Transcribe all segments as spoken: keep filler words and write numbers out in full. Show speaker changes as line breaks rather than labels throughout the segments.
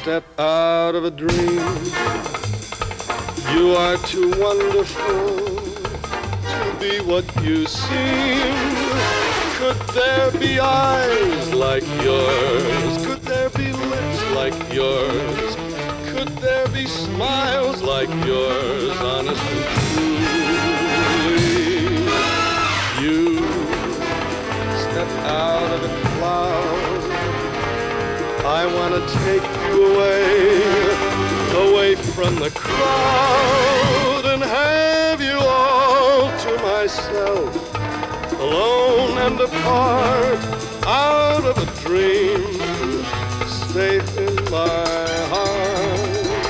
step out of a dream. You are too wonderful to be what you seem. Could there be eyes like yours? Could there be lips like yours? Could there be smiles like yours, honest and truly? You step out of a cloud. I want to take you away, away from the crowd, and have you all to myself, alone and apart, out of a dream, safe in my heart.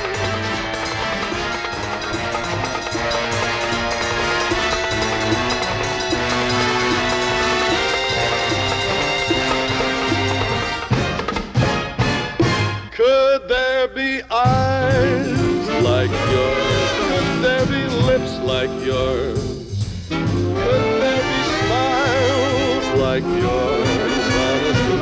Could there be eyes like yours? Could there be lips like yours? Could there be smiles like yours, honest and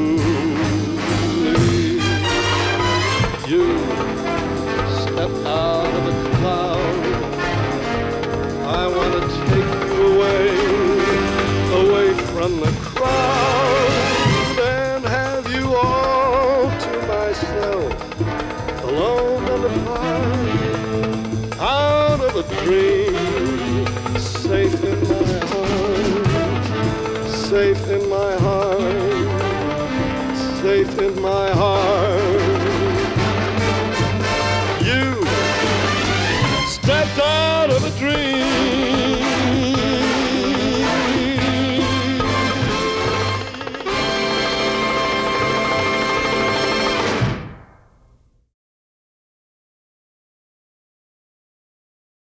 truly? You step out of a cloud. I want to take you away, away from the crowd, and have you all to myself, alone and apart, out of a dream,